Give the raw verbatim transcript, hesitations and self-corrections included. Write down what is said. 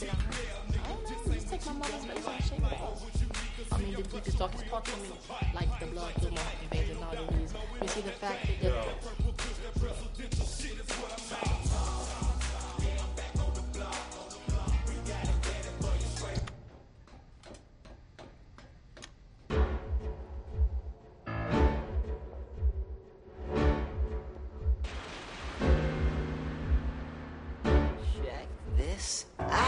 it on her? I don't know. Just take my mother's face and shave it off. I mean, the deepest, darkest parts of me, like the blood through my veins and arteries. You see the fact that Yo. Check this out.